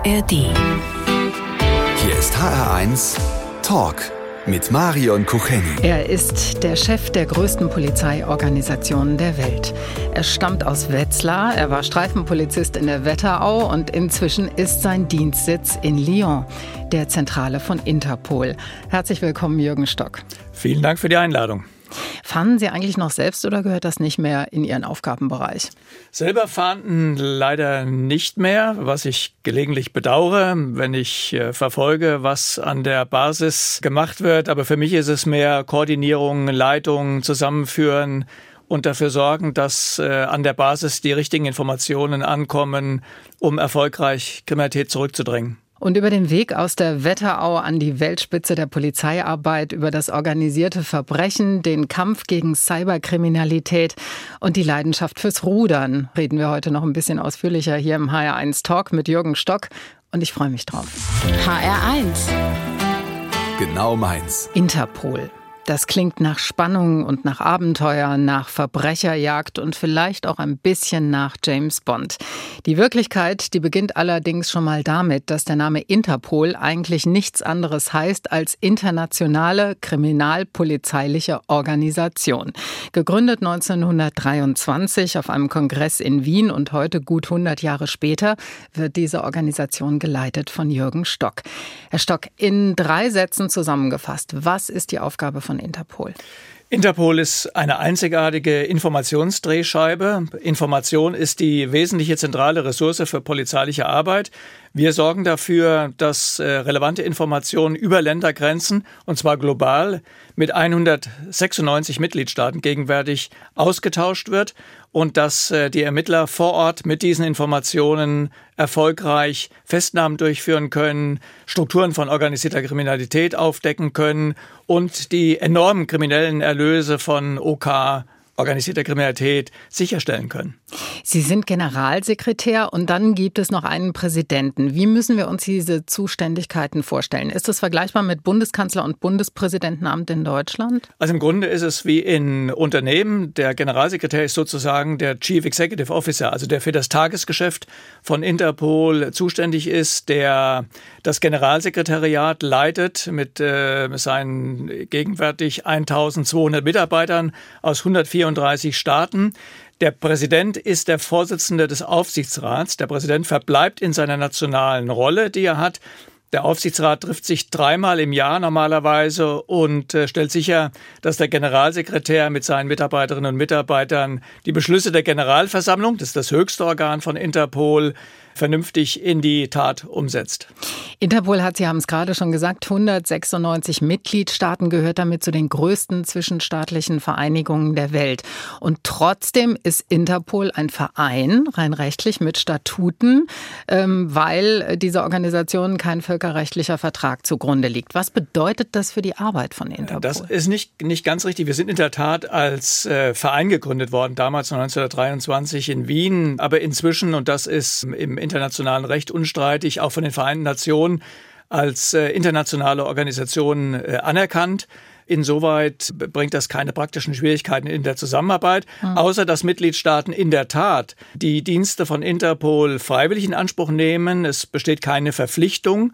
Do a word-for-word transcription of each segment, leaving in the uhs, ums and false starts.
R D. Hier ist H R eins Talk mit Marion Kucheni. Er ist der Chef der größten Polizeiorganisation der Welt. Er stammt aus Wetzlar, er war Streifenpolizist in der Wetterau und inzwischen ist sein Dienstsitz in Lyon, der Zentrale von Interpol. Herzlich willkommen, Jürgen Stock. Vielen Dank für die Einladung. Fahnden Sie eigentlich noch selbst oder gehört das nicht mehr in Ihren Aufgabenbereich? Selber fahnden leider nicht mehr, was ich gelegentlich bedauere, wenn ich äh, verfolge, was an der Basis gemacht wird. Aber für mich ist es mehr Koordinierung, Leitung, Zusammenführen und dafür sorgen, dass äh, an der Basis die richtigen Informationen ankommen, um erfolgreich Kriminalität zurückzudrängen. Und über den Weg aus der Wetterau an die Weltspitze der Polizeiarbeit, über das organisierte Verbrechen, den Kampf gegen Cyberkriminalität und die Leidenschaft fürs Rudern reden wir heute noch ein bisschen ausführlicher hier im H R eins Talk mit Jürgen Stock. Und ich freue mich drauf. H R eins. Genau meins. Interpol. Das klingt nach Spannung und nach Abenteuer, nach Verbrecherjagd und vielleicht auch ein bisschen nach James Bond. Die Wirklichkeit, die beginnt allerdings schon mal damit, dass der Name Interpol eigentlich nichts anderes heißt als internationale kriminalpolizeiliche Organisation. Gegründet neunzehnhundertdreiundzwanzig auf einem Kongress in Wien und heute gut hundert Jahre später wird diese Organisation geleitet von Jürgen Stock. Herr Stock, in drei Sätzen zusammengefasst, was ist die Aufgabe von Interpol? Interpol ist eine einzigartige Informationsdrehscheibe. Information ist die wesentliche zentrale Ressource für polizeiliche Arbeit. Wir sorgen dafür, dass äh, relevante Informationen über Ländergrenzen, und zwar global, mit hundertsechsundneunzig Mitgliedstaaten gegenwärtig ausgetauscht wird und dass äh, die Ermittler vor Ort mit diesen Informationen erfolgreich Festnahmen durchführen können, Strukturen von organisierter Kriminalität aufdecken können und die enormen kriminellen Erlöse von O K, organisierter Kriminalität, sicherstellen können. Sie sind Generalsekretär und dann gibt es noch einen Präsidenten. Wie müssen wir uns diese Zuständigkeiten vorstellen? Ist das vergleichbar mit Bundeskanzler und Bundespräsidentenamt in Deutschland? Also im Grunde ist es wie in Unternehmen. Der Generalsekretär ist sozusagen der Chief Executive Officer, also der für das Tagesgeschäft von Interpol zuständig ist, der das Generalsekretariat leitet mit äh, seinen gegenwärtig eintausendzweihundert Mitarbeitern aus hundertvierunddreißig Staaten. Der Präsident ist der Vorsitzende des Aufsichtsrats. Der Präsident verbleibt in seiner nationalen Rolle, die er hat. Der Aufsichtsrat trifft sich dreimal im Jahr normalerweise und äh, stellt sicher, dass der Generalsekretär mit seinen Mitarbeiterinnen und Mitarbeitern die Beschlüsse der Generalversammlung, das ist das höchste Organ von Interpol, vernünftig in die Tat umsetzt. Interpol hat, Sie haben es gerade schon gesagt, hundertsechsundneunzig Mitgliedstaaten, gehört damit zu den größten zwischenstaatlichen Vereinigungen der Welt. Und trotzdem ist Interpol ein Verein, rein rechtlich mit Statuten, ähm, weil dieser Organisation kein völkerrechtlicher Vertrag zugrunde liegt. Was bedeutet das für die Arbeit von Interpol? Das ist nicht, nicht ganz richtig. Wir sind in der Tat als äh, Verein gegründet worden, damals neunzehnhundertdreiundzwanzig in Wien. Aber inzwischen, und das ist im internationalen Recht unstreitig, auch von den Vereinten Nationen als äh, internationale Organisation äh, anerkannt. Insoweit bringt das keine praktischen Schwierigkeiten in der Zusammenarbeit, mhm. außer dass Mitgliedstaaten in der Tat die Dienste von Interpol freiwillig in Anspruch nehmen. Es besteht keine Verpflichtung,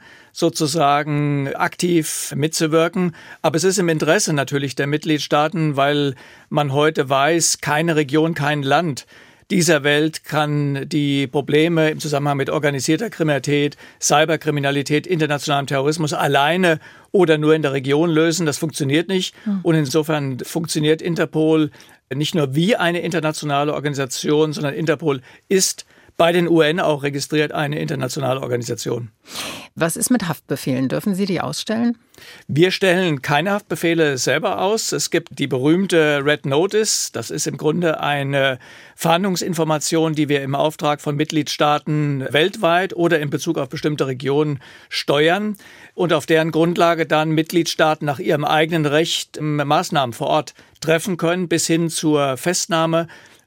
sozusagen aktiv mitzuwirken. Aber es ist im Interesse natürlich der Mitgliedstaaten, weil man heute weiß, keine Region, kein Land dieser Welt kann die Probleme im Zusammenhang mit organisierter Kriminalität, Cyberkriminalität, internationalem Terrorismus alleine oder nur in der Region lösen. Das funktioniert nicht. Und insofern funktioniert Interpol nicht nur wie eine internationale Organisation, sondern Interpol ist bei den U N auch registriert eine internationale Organisation. Was ist mit Haftbefehlen? Dürfen Sie die ausstellen? Wir stellen keine Haftbefehle selber aus. Es gibt die berühmte Red Notice. Das ist im Grunde eine Fahndungsinformation, die wir im Auftrag von Mitgliedstaaten weltweit oder in Bezug auf bestimmte Regionen steuern und auf deren Grundlage dann Mitgliedstaaten nach ihrem eigenen Recht Maßnahmen vor Ort treffen können, bis hin zur Festnahme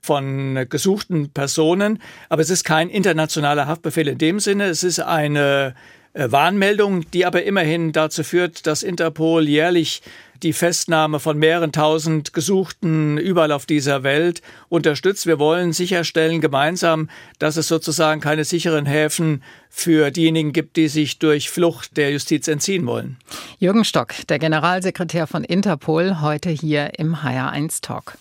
von gesuchten Personen. Aber es ist kein internationaler Haftbefehl in dem Sinne. Es ist eine Warnmeldung, die aber immerhin dazu führt, dass Interpol jährlich die Festnahme von mehreren tausend Gesuchten überall auf dieser Welt unterstützt. Wir wollen sicherstellen gemeinsam, dass es sozusagen keine sicheren Häfen für diejenigen gibt, die sich durch Flucht der Justiz entziehen wollen. Jürgen Stock, der Generalsekretär von Interpol, heute hier im H R eins Talk.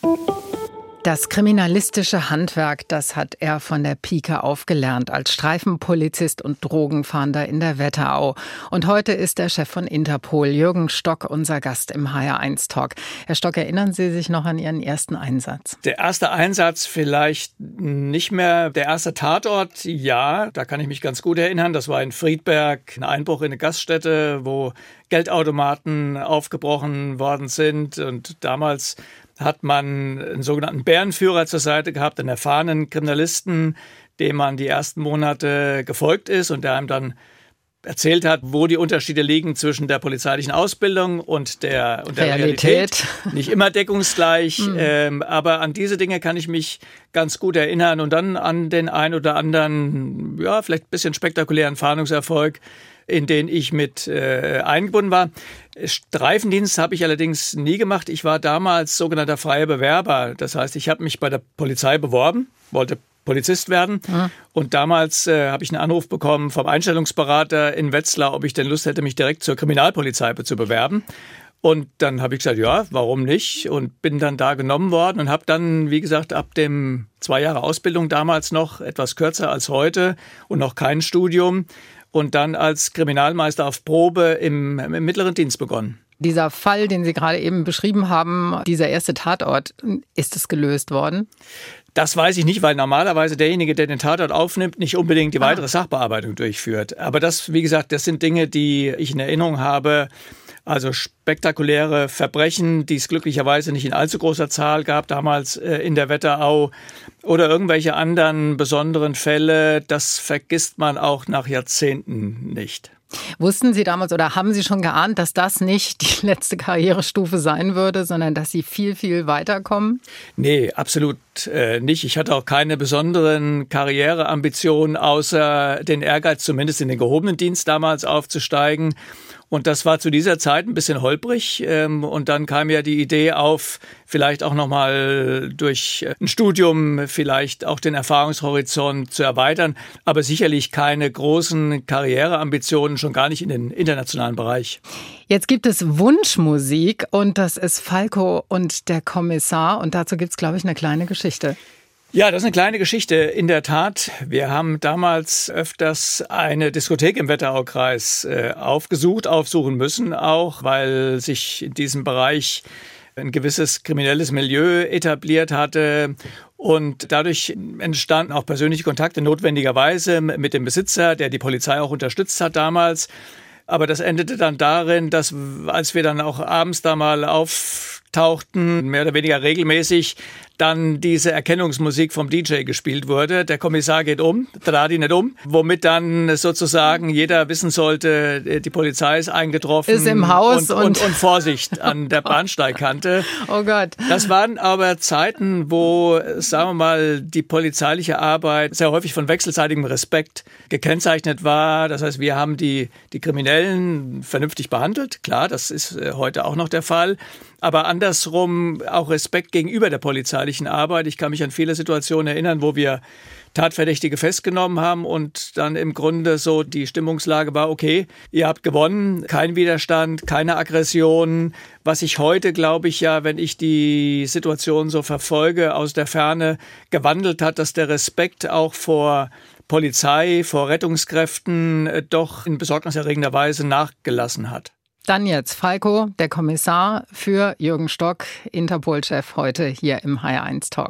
Das kriminalistische Handwerk, das hat er von der Pike auf gelernt, als Streifenpolizist und Drogenfahnder in der Wetterau. Und heute ist der Chef von Interpol, Jürgen Stock, unser Gast im H R eins Talk. Herr Stock, erinnern Sie sich noch an Ihren ersten Einsatz? Der erste Einsatz vielleicht nicht mehr. Der erste Tatort, ja, da kann ich mich ganz gut erinnern. Das war in Friedberg, ein Einbruch in eine Gaststätte, wo Geldautomaten aufgebrochen worden sind. Und damals hat man einen sogenannten Bärenführer zur Seite gehabt, einen erfahrenen Kriminalisten, dem man die ersten Monate gefolgt ist und der einem dann erzählt hat, wo die Unterschiede liegen zwischen der polizeilichen Ausbildung und der, und der Realität. Realität. Nicht immer deckungsgleich, mhm. ähm, aber an diese Dinge kann ich mich ganz gut erinnern und dann an den ein oder anderen, ja, vielleicht ein bisschen spektakulären Fahndungserfolg, in den ich mit äh, eingebunden war. Streifendienst habe ich allerdings nie gemacht. Ich war damals sogenannter freier Bewerber. Das heißt, ich habe mich bei der Polizei beworben, wollte Polizist werden. Mhm. Und damals äh, habe ich einen Anruf bekommen vom Einstellungsberater in Wetzlar, ob ich denn Lust hätte, mich direkt zur Kriminalpolizei zu bewerben. Und dann habe ich gesagt, ja, warum nicht? Und bin dann da genommen worden und habe dann, wie gesagt, ab dem zwei Jahre Ausbildung damals noch, etwas kürzer als heute und noch kein Studium, und dann als Kriminalmeister auf Probe im, im mittleren Dienst begonnen. Dieser Fall, den Sie gerade eben beschrieben haben, dieser erste Tatort, ist es gelöst worden? Das weiß ich nicht, weil normalerweise derjenige, der den Tatort aufnimmt, nicht unbedingt die weitere ah. Sachbearbeitung durchführt. Aber das, wie gesagt, das sind Dinge, die ich in Erinnerung habe. Also spektakuläre Verbrechen, die es glücklicherweise nicht in allzu großer Zahl gab, damals äh, in der Wetterau, oder irgendwelche anderen besonderen Fälle, das vergisst man auch nach Jahrzehnten nicht. Wussten Sie damals oder haben Sie schon geahnt, dass das nicht die letzte Karrierestufe sein würde, sondern dass Sie viel, viel weiterkommen? Nee, absolut äh, nicht. Ich hatte auch keine besonderen Karriereambitionen, außer den Ehrgeiz, zumindest in den gehobenen Dienst damals aufzusteigen. Und das war zu dieser Zeit ein bisschen holprig. Und dann kam ja die Idee auf, vielleicht auch nochmal durch ein Studium vielleicht auch den Erfahrungshorizont zu erweitern. Aber sicherlich keine großen Karriereambitionen, schon gar nicht in den internationalen Bereich. Jetzt gibt es Wunschmusik und das ist Falco und der Kommissar. Und dazu gibt es, glaube ich, eine kleine Geschichte. Ja, das ist eine kleine Geschichte. In der Tat, wir haben damals öfters eine Diskothek im Wetteraukreis äh, aufgesucht, aufsuchen müssen, auch weil sich in diesem Bereich ein gewisses kriminelles Milieu etabliert hatte. Und dadurch entstanden auch persönliche Kontakte notwendigerweise mit dem Besitzer, der die Polizei auch unterstützt hat damals. Aber das endete dann darin, dass, als wir dann auch abends da mal auftauchten, mehr oder weniger regelmäßig, dann diese Erkennungsmusik vom D J gespielt wurde. Der Kommissar geht um, trat ihn nicht um, womit dann sozusagen jeder wissen sollte, die Polizei ist eingetroffen. Ist im Haus. Und, und, und Vorsicht an der Bahnsteigkante. Oh Gott. Das waren aber Zeiten, wo, sagen wir mal, die polizeiliche Arbeit sehr häufig von wechselseitigem Respekt gekennzeichnet war. Das heißt, wir haben die, die Kriminellen vernünftig behandelt. Klar, das ist heute auch noch der Fall. Aber andersrum auch Respekt gegenüber der polizeilichen Arbeit. Ich kann mich an viele Situationen erinnern, wo wir Tatverdächtige festgenommen haben und dann im Grunde so die Stimmungslage war, okay, ihr habt gewonnen, kein Widerstand, keine Aggression. Was sich heute, glaube ich ja, wenn ich die Situation so verfolge, aus der Ferne gewandelt hat, dass der Respekt auch vor Polizei, vor Rettungskräften äh, doch in besorgniserregender Weise nachgelassen hat. Dann jetzt Falco, der Kommissar für Jürgen Stock, Interpol-Chef, heute hier im H R eins Talk.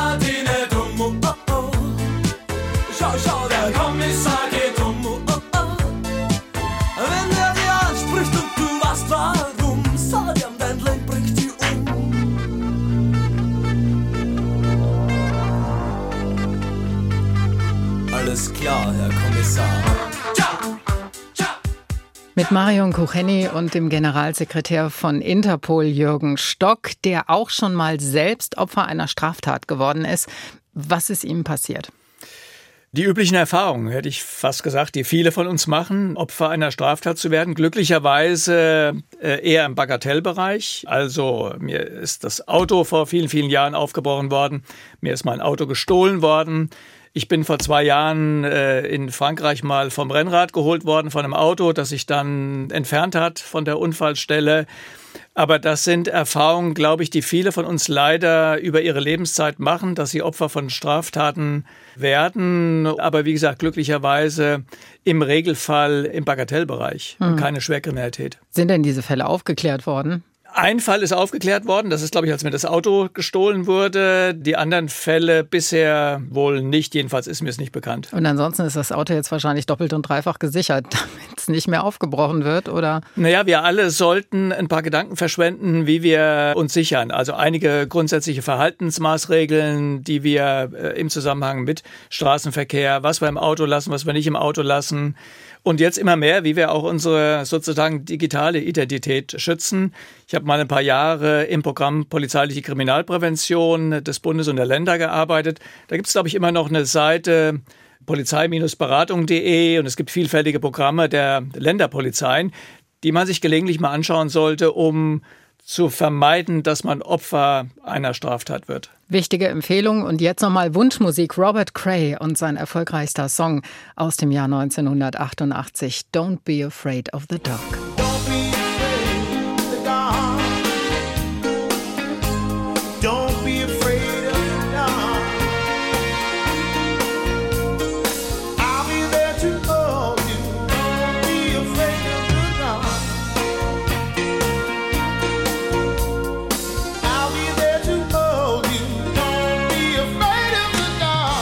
Schau, schau, der Kommissar geht um. Wenn er dir anspricht und du weißt warum, sag ihm, dein Leben bringt dich um. Alles klar, Herr Kommissar. Mit Marion Kucheni und dem Generalsekretär von Interpol, Jürgen Stock, der auch schon mal selbst Opfer einer Straftat geworden ist. Was ist ihm passiert? Die üblichen Erfahrungen, hätte ich fast gesagt, die viele von uns machen, Opfer einer Straftat zu werden. Glücklicherweise äh, eher im Bagatellbereich. Also mir ist das Auto vor vielen, vielen Jahren aufgebrochen worden. Mir ist mein Auto gestohlen worden. Ich bin vor zwei Jahren äh, in Frankreich mal vom Rennrad geholt worden, von einem Auto, das sich dann entfernt hat von der Unfallstelle. Aber das sind Erfahrungen, glaube ich, die viele von uns leider über ihre Lebenszeit machen, dass sie Opfer von Straftaten werden. Aber wie gesagt, glücklicherweise im Regelfall im Bagatellbereich und keine Schwerkriminalität. Sind denn diese Fälle aufgeklärt worden? Ein Fall ist aufgeklärt worden, das ist, glaube ich, als mir das Auto gestohlen wurde. Die anderen Fälle bisher wohl nicht, jedenfalls ist mir es nicht bekannt. Und ansonsten ist das Auto jetzt wahrscheinlich doppelt und dreifach gesichert, damit es nicht mehr aufgebrochen wird, oder? Naja, wir alle sollten ein paar Gedanken verschwenden, wie wir uns sichern. Also einige grundsätzliche Verhaltensmaßregeln, die wir äh, im Zusammenhang mit Straßenverkehr, was wir im Auto lassen, was wir nicht im Auto lassen. Und jetzt immer mehr, wie wir auch unsere sozusagen digitale Identität schützen. Ich habe mal ein paar Jahre im Programm Polizeiliche Kriminalprävention des Bundes und der Länder gearbeitet. Da gibt es, glaube ich, immer noch eine Seite polizei Beratung punkt de und es gibt vielfältige Programme der Länderpolizeien, die man sich gelegentlich mal anschauen sollte, um zu vermeiden, dass man Opfer einer Straftat wird. Wichtige Empfehlung. Und jetzt nochmal Wunschmusik. Robert Cray und sein erfolgreichster Song aus dem Jahr neunzehnhundertachtundachtzig. Don't be afraid of the dark. Don't be afraid of the dark. Don't be afraid of the dark. I'll be there to hold you. Don't be afraid of the dark. I'll be there to hold you. Don't be afraid of the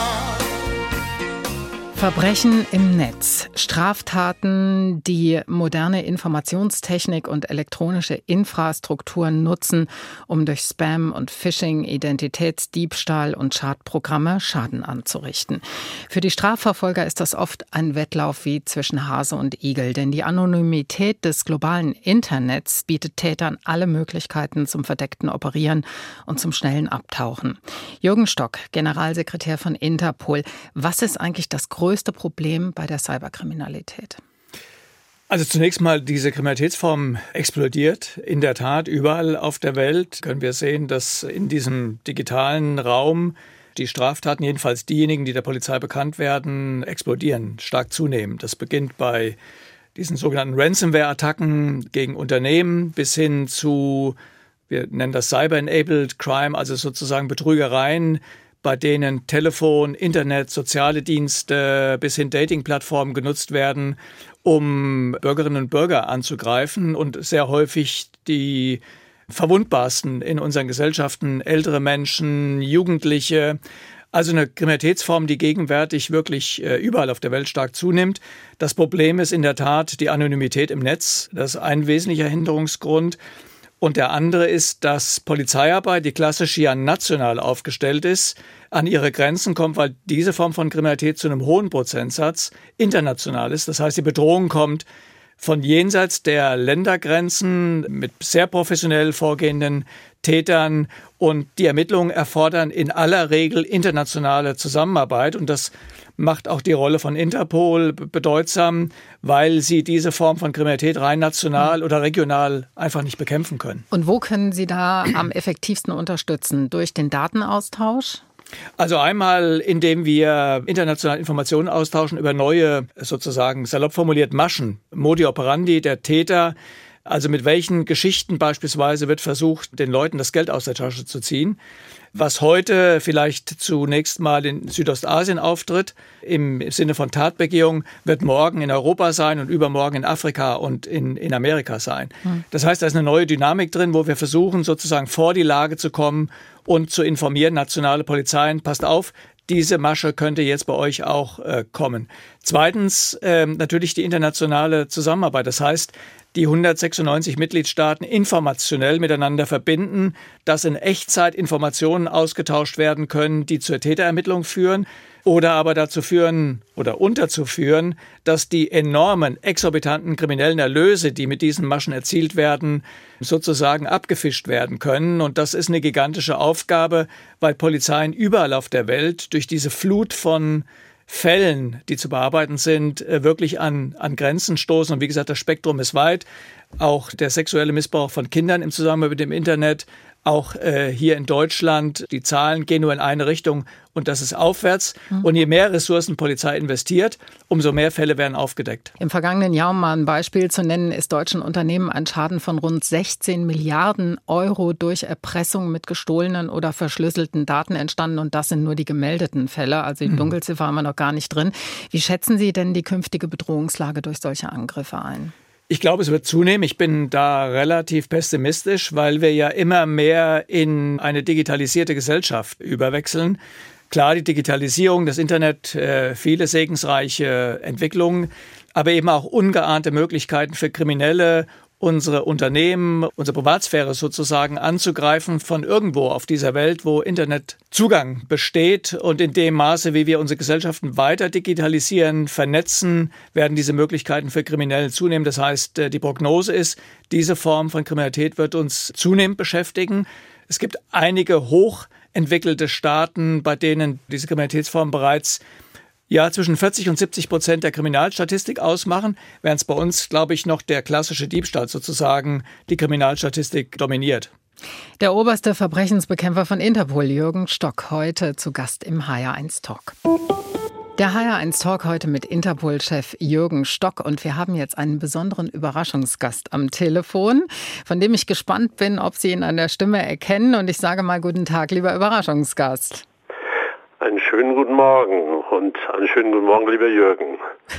dark. Verbrechen im Netz. Straftaten, die moderne Informationstechnik und elektronische Infrastrukturen nutzen, um durch Spam und Phishing, Identitätsdiebstahl und Schadprogramme Schaden anzurichten. Für die Strafverfolger ist das oft ein Wettlauf wie zwischen Hase und Igel, denn die Anonymität des globalen Internets bietet Tätern alle Möglichkeiten zum verdeckten Operieren und zum schnellen Abtauchen. Jürgen Stock, Generalsekretär von Interpol. Was ist eigentlich das größte Problem bei der Cyberkriminalität? Also zunächst mal, diese Kriminalitätsform explodiert. In der Tat, überall auf der Welt können wir sehen, dass in diesem digitalen Raum die Straftaten, jedenfalls diejenigen, die der Polizei bekannt werden, explodieren, stark zunehmen. Das beginnt bei diesen sogenannten Ransomware-Attacken gegen Unternehmen bis hin zu, wir nennen das Cyber-Enabled Crime, also sozusagen Betrügereien, bei denen Telefon, Internet, soziale Dienste bis hin Dating-Plattformen genutzt werden, um Bürgerinnen und Bürger anzugreifen und sehr häufig die verwundbarsten in unseren Gesellschaften, ältere Menschen, Jugendliche. Also eine Kriminalitätsform, die gegenwärtig wirklich überall auf der Welt stark zunimmt. Das Problem ist in der Tat die Anonymität im Netz. Das ist ein wesentlicher Hinderungsgrund. Und der andere ist, dass Polizeiarbeit, die klassisch ja national aufgestellt ist, an ihre Grenzen kommt, weil diese Form von Kriminalität zu einem hohen Prozentsatz international ist. Das heißt, die Bedrohung kommt von jenseits der Ländergrenzen mit sehr professionell vorgehenden Tätern. Und die Ermittlungen erfordern in aller Regel internationale Zusammenarbeit. Und das macht auch die Rolle von Interpol bedeutsam, weil sie diese Form von Kriminalität rein national oder regional einfach nicht bekämpfen können. Und wo können Sie da am effektivsten unterstützen? Durch den Datenaustausch? Also einmal, indem wir international Informationen austauschen über neue, sozusagen salopp formuliert, Maschen, Modi operandi der Täter. Also mit welchen Geschichten beispielsweise wird versucht, den Leuten das Geld aus der Tasche zu ziehen. Was heute vielleicht zunächst mal in Südostasien auftritt, im Sinne von Tatbegehung, wird morgen in Europa sein und übermorgen in Afrika und in, in Amerika sein. Hm. Das heißt, da ist eine neue Dynamik drin, wo wir versuchen, sozusagen vor die Lage zu kommen und zu informieren, nationale Polizeien, passt auf, diese Masche könnte jetzt bei euch auch äh, kommen. Zweitens äh, natürlich die internationale Zusammenarbeit. Das heißt, die hundertsechsundneunzig Mitgliedstaaten informationell miteinander verbinden, dass in Echtzeit Informationen ausgetauscht werden können, die zur Täterermittlung führen oder aber dazu führen oder unterzuführen, dass die enormen, exorbitanten kriminellen Erlöse, die mit diesen Maschen erzielt werden, sozusagen abgefischt werden können. Und das ist eine gigantische Aufgabe, weil Polizeien überall auf der Welt durch diese Flut von Fällen, die zu bearbeiten sind, wirklich an, an Grenzen stoßen. Und wie gesagt, das Spektrum ist weit. Auch der sexuelle Missbrauch von Kindern im Zusammenhang mit dem Internet, auch äh, hier in Deutschland. Die Zahlen gehen nur in eine Richtung und das ist aufwärts. Mhm. Und je mehr Ressourcen Polizei investiert, umso mehr Fälle werden aufgedeckt. Im vergangenen Jahr, um mal ein Beispiel zu nennen, ist deutschen Unternehmen ein Schaden von rund sechzehn Milliarden Euro durch Erpressung mit gestohlenen oder verschlüsselten Daten entstanden. Und das sind nur die gemeldeten Fälle. Also die mhm. Dunkelziffer haben wir noch gar nicht drin. Wie schätzen Sie denn die künftige Bedrohungslage durch solche Angriffe ein? Ich glaube, es wird zunehmen. Ich bin da relativ pessimistisch, weil wir ja immer mehr in eine digitalisierte Gesellschaft überwechseln. Klar, die Digitalisierung, das Internet, äh, viele segensreiche Entwicklungen, aber eben auch ungeahnte Möglichkeiten für Kriminelle, unsere Unternehmen, unsere Privatsphäre sozusagen anzugreifen von irgendwo auf dieser Welt, wo Internetzugang besteht. Und in dem Maße, wie wir unsere Gesellschaften weiter digitalisieren, vernetzen, werden diese Möglichkeiten für Kriminelle zunehmen. Das heißt, die Prognose ist, diese Form von Kriminalität wird uns zunehmend beschäftigen. Es gibt einige hochentwickelte Staaten, bei denen diese Kriminalitätsformen bereits ja, zwischen vierzig und siebzig Prozent der Kriminalstatistik ausmachen, während es bei uns, glaube ich, noch der klassische Diebstahl sozusagen die Kriminalstatistik dominiert. Der oberste Verbrechensbekämpfer von Interpol, Jürgen Stock, heute zu Gast im H R eins Talk. Der H R eins Talk heute mit Interpol-Chef Jürgen Stock und wir haben jetzt einen besonderen Überraschungsgast am Telefon, von dem ich gespannt bin, ob Sie ihn an der Stimme erkennen und ich sage mal guten Tag, lieber Überraschungsgast. Einen schönen guten Morgen und einen schönen guten Morgen, lieber Jürgen.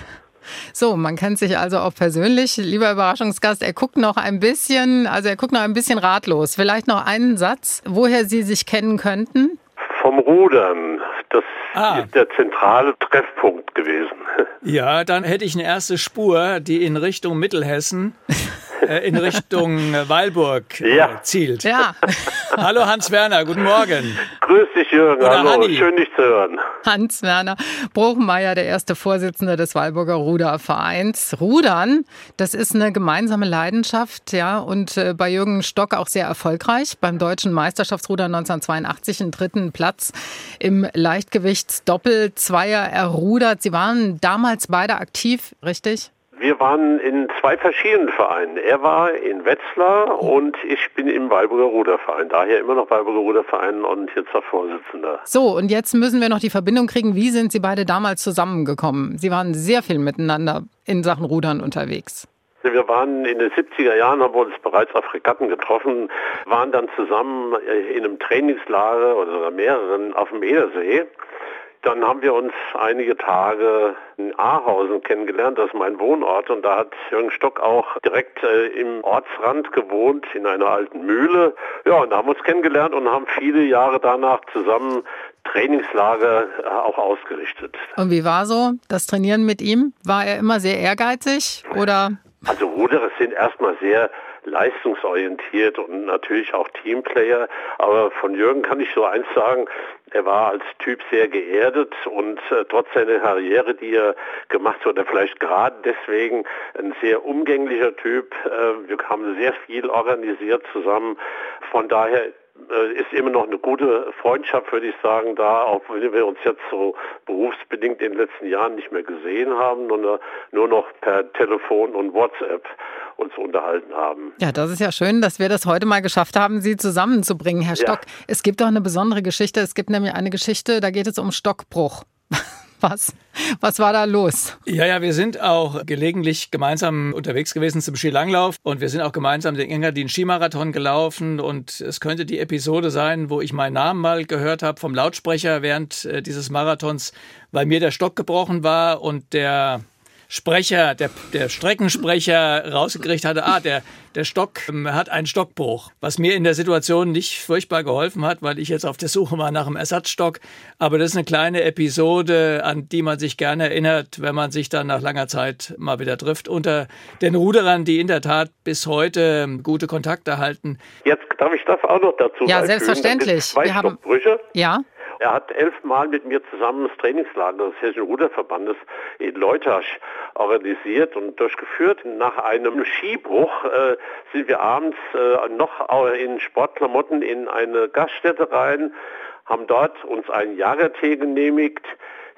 So, man kennt sich also auch persönlich. Lieber Überraschungsgast, er guckt noch ein bisschen, also er guckt noch ein bisschen ratlos. Vielleicht noch einen Satz, woher Sie sich kennen könnten? Vom Rudern. Das ah. ist der zentrale Treffpunkt gewesen. Ja, dann hätte ich eine erste Spur, die in Richtung Mittelhessen, äh, in Richtung Weilburg äh, ja. zielt. Ja. Hallo Hans-Werner, guten Morgen. Grüß dich, Jürgen. Oder Hallo, Hanni. Schön dich zu hören. Hans-Werner Bruchmeier, der erste Vorsitzende des Weilburger Rudervereins. Rudern, das ist eine gemeinsame Leidenschaft, ja, und äh, bei Jürgen Stock auch sehr erfolgreich. Beim deutschen Meisterschaftsruder neunzehnhundertzweiundachtzig einen dritten Platz im Leichtgewichtsdoppel Zweier errudert. Sie waren damals beide aktiv, richtig? Wir waren in zwei verschiedenen Vereinen. Er war in Wetzlar und ich bin im Weilburger Ruderverein. Daher immer noch Weilburger Ruderverein und jetzt auch Vorsitzender. So, und jetzt müssen wir noch die Verbindung kriegen. Wie sind Sie beide damals zusammengekommen? Sie waren sehr viel miteinander in Sachen Rudern unterwegs. Wir waren in den siebziger Jahren, haben wir uns bereits auf Regatten getroffen, waren dann zusammen in einem Trainingslager oder sogar mehreren auf dem Edersee. Dann haben wir uns einige Tage in Ahausen kennengelernt, das ist mein Wohnort. Und da hat Jürgen Stock auch direkt äh, im Ortsrand gewohnt, in einer alten Mühle. Ja, und da haben wir uns kennengelernt und haben viele Jahre danach zusammen Trainingslager äh, auch ausgerichtet. Und wie war so das Trainieren mit ihm? War er immer sehr ehrgeizig oder? Also Ruderer sind erstmal sehr leistungsorientiert und natürlich auch Teamplayer. Aber von Jürgen kann ich so eins sagen, er war als Typ sehr geerdet und äh, trotz seiner Karriere, die er gemacht hat, oder vielleicht gerade deswegen ein sehr umgänglicher Typ. Äh, wir haben sehr viel organisiert zusammen. Von daher ist immer noch eine gute Freundschaft, würde ich sagen, da, auch wenn wir uns jetzt so berufsbedingt in den letzten Jahren nicht mehr gesehen haben, sondern nur noch per Telefon und WhatsApp uns unterhalten haben. Ja, das ist ja schön, dass wir das heute mal geschafft haben, Sie zusammenzubringen, Herr Stock. Ja. Es gibt auch eine besondere Geschichte. Es gibt nämlich eine Geschichte, da geht es um Stockbruch. Was? Was war da los? Ja, ja, wir sind auch gelegentlich gemeinsam unterwegs gewesen zum Skilanglauf und wir sind auch gemeinsam den Engadin Skimarathon gelaufen und es könnte die Episode sein, wo ich meinen Namen mal gehört habe vom Lautsprecher während äh, dieses Marathons, weil mir der Stock gebrochen war und der Sprecher, der, der Streckensprecher rausgekriegt hatte, ah, der, der Stock ähm, hat einen Stockbruch, was mir in der Situation nicht furchtbar geholfen hat, weil ich jetzt auf der Suche war nach einem Ersatzstock. Aber das ist eine kleine Episode, an die man sich gerne erinnert, wenn man sich dann nach langer Zeit mal wieder trifft. Unter den Ruderern, die in der Tat bis heute gute Kontakte halten. Jetzt darf ich das auch noch dazu Ja, selbstverständlich. Zwei Wir haben, Stockbrüche. Ja. Er hat elfmal mit mir zusammen das Trainingslager des Hessischen Ruderverbandes in Leutasch organisiert und durchgeführt. Nach einem Skibruch äh, sind wir abends äh, noch in Sportklamotten in eine Gaststätte rein, haben dort uns einen Jagertee genehmigt,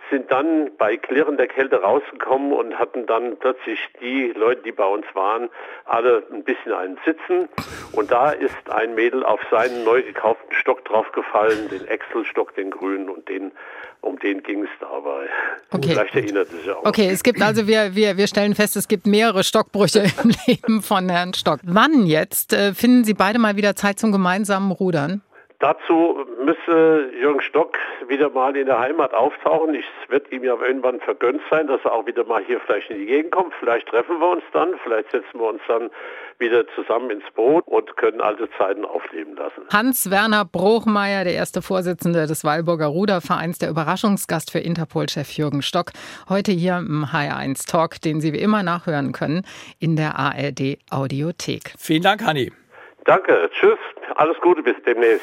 sind dann bei klirrender Kälte rausgekommen und hatten dann plötzlich die Leute, die bei uns waren, alle ein bisschen einen Sitzen. Und da ist ein Mädel auf seinen neu gekauften Stock draufgefallen, den Excel-Stock, den grünen, und den, um den ging es da. Aber okay. Vielleicht erinnert es sich auch. Okay, es gibt also, wir, wir, wir stellen fest, es gibt mehrere Stockbrüche im Leben von Herrn Stock. Wann jetzt äh, finden Sie beide mal wieder Zeit zum gemeinsamen Rudern? Dazu müsste Jürgen Stock wieder mal in der Heimat auftauchen. Es wird ihm ja irgendwann vergönnt sein, dass er auch wieder mal hier vielleicht in die Gegend kommt. Vielleicht treffen wir uns dann, vielleicht setzen wir uns dann wieder zusammen ins Boot und können alte Zeiten aufleben lassen. Hans-Werner Brochmeier, der erste Vorsitzende des Weilburger Rudervereins, der Überraschungsgast für Interpol-Chef Jürgen Stock, heute hier im H R eins Talk, den Sie wie immer nachhören können in der A R D Audiothek. Vielen Dank, Hanni. Danke, tschüss, alles Gute, bis demnächst.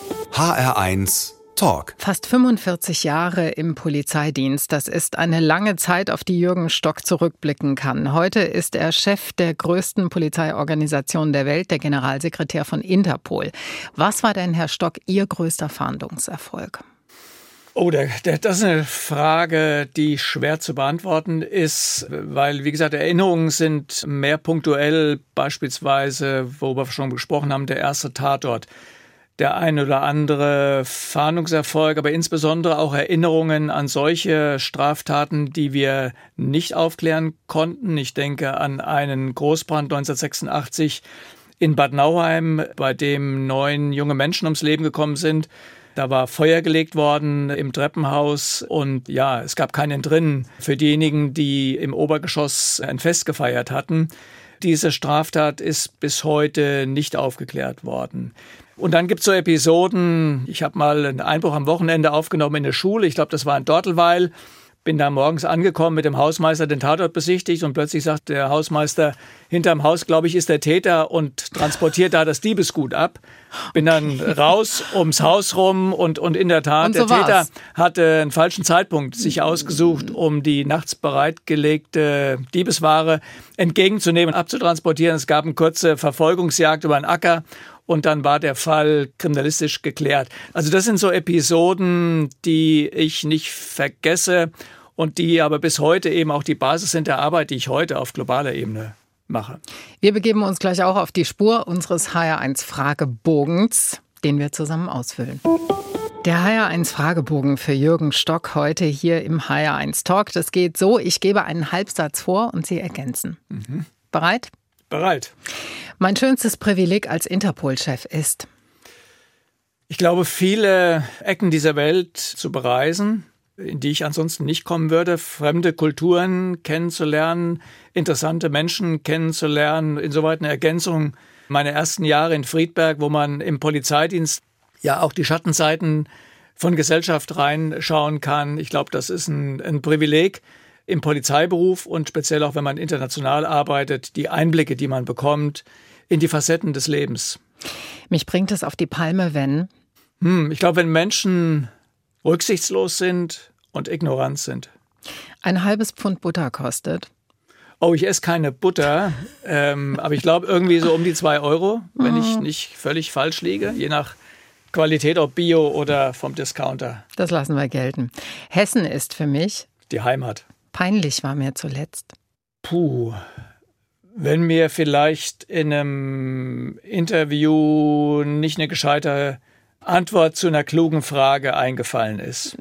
H R eins Talk. Fast fünfundvierzig Jahre im Polizeidienst, das ist eine lange Zeit, auf die Jürgen Stock zurückblicken kann. Heute ist er Chef der größten Polizeiorganisation der Welt, der Generalsekretär von Interpol. Was war denn, Herr Stock, Ihr größter Fahndungserfolg? Oh, das ist eine Frage, die schwer zu beantworten ist, weil, wie gesagt, Erinnerungen sind mehr punktuell, beispielsweise, worüber wir schon gesprochen haben, der erste Tatort. Der ein oder andere Fahndungserfolg, aber insbesondere auch Erinnerungen an solche Straftaten, die wir nicht aufklären konnten. Ich denke an einen Großbrand neunzehnhundertsechsundachtzig in Bad Nauheim, bei dem neun junge Menschen ums Leben gekommen sind. Da war Feuer gelegt worden im Treppenhaus und ja, es gab keinen drin für diejenigen, die im Obergeschoss ein Fest gefeiert hatten. Diese Straftat ist bis heute nicht aufgeklärt worden. Und dann gibt es so Episoden, ich habe mal einen Einbruch am Wochenende aufgenommen in eine Schule, ich glaube, das war in Dortelweil. Bin da morgens angekommen, mit dem Hausmeister den Tatort besichtigt und plötzlich sagt der Hausmeister, hinterm Haus, glaube ich, ist der Täter und transportiert da das Diebesgut ab. Bin dann raus ums Haus rum und, und in der Tat, so der Täter war's. hatte einen falschen Zeitpunkt sich ausgesucht, um die nachts bereitgelegte Diebesware entgegenzunehmen und abzutransportieren. Es gab eine kurze Verfolgungsjagd über einen Acker. Und dann war der Fall kriminalistisch geklärt. Also das sind so Episoden, die ich nicht vergesse und die aber bis heute eben auch die Basis sind der Arbeit, die ich heute auf globaler Ebene mache. Wir begeben uns gleich auch auf die Spur unseres H R eins Fragebogens, den wir zusammen ausfüllen. Der H R eins Fragebogen für Jürgen Stock heute hier im H R eins Talk. Das geht so, ich gebe einen Halbsatz vor und Sie ergänzen. Mhm. Bereit? Bereit. Mein schönstes Privileg als Interpol-Chef ist? Ich glaube, viele Ecken dieser Welt zu bereisen, in die ich ansonsten nicht kommen würde, fremde Kulturen kennenzulernen, interessante Menschen kennenzulernen, insoweit eine Ergänzung meiner ersten Jahre in Friedberg, wo man im Polizeidienst ja auch die Schattenseiten von Gesellschaft reinschauen kann. Ich glaube, das ist ein, ein Privileg im Polizeiberuf und speziell auch, wenn man international arbeitet, die Einblicke, die man bekommt in die Facetten des Lebens. Mich bringt es auf die Palme, wenn? Hm, ich glaube, wenn Menschen rücksichtslos sind und ignorant sind. Ein halbes Pfund Butter kostet? Oh, ich esse keine Butter, ähm, aber ich glaube irgendwie so um die zwei Euro, wenn ich nicht völlig falsch liege, je nach Qualität, ob Bio oder vom Discounter. Das lassen wir gelten. Hessen ist für mich? Die Heimat. Peinlich war mir zuletzt. Puh, wenn mir vielleicht in einem Interview nicht eine gescheite Antwort zu einer klugen Frage eingefallen ist.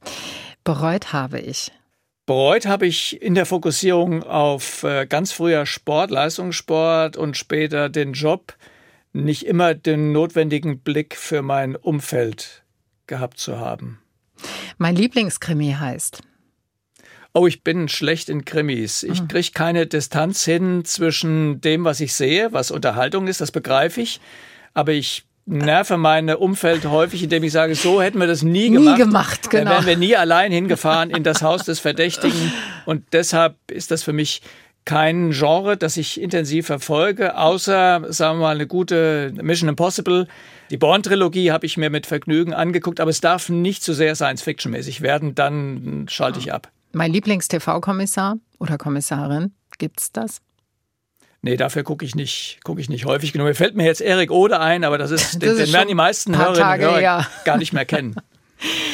Bereut habe ich. Bereut habe ich in der Fokussierung auf äh, ganz früher Sport, Leistungssport und später den Job nicht immer den notwendigen Blick für mein Umfeld gehabt zu haben. Mein Lieblingskrimi heißt? Oh, ich bin schlecht in Krimis. Ich kriege keine Distanz hin zwischen dem, was ich sehe, was Unterhaltung ist, das begreife ich. Aber ich nerve mein Umfeld häufig, indem ich sage, so hätten wir das nie gemacht. Nie gemacht, genau. Da wären wir nie allein hingefahren in das Haus des Verdächtigen. Und deshalb ist das für mich kein Genre, das ich intensiv verfolge, außer, sagen wir mal, eine gute Mission Impossible. Die Bourne-Trilogie habe ich mir mit Vergnügen angeguckt, aber es darf nicht zu sehr Science-Fiction-mäßig werden, dann schalte ich ab. Mein Lieblings-T V-Kommissar oder Kommissarin, gibt's das? Nee, dafür gucke ich nicht, gucke ich nicht häufig genug. Mir fällt mir jetzt Erik Ode ein, aber das ist, das den, ist den werden die meisten paar Hörerinnen und Tage, Hörer ja. gar nicht mehr kennen.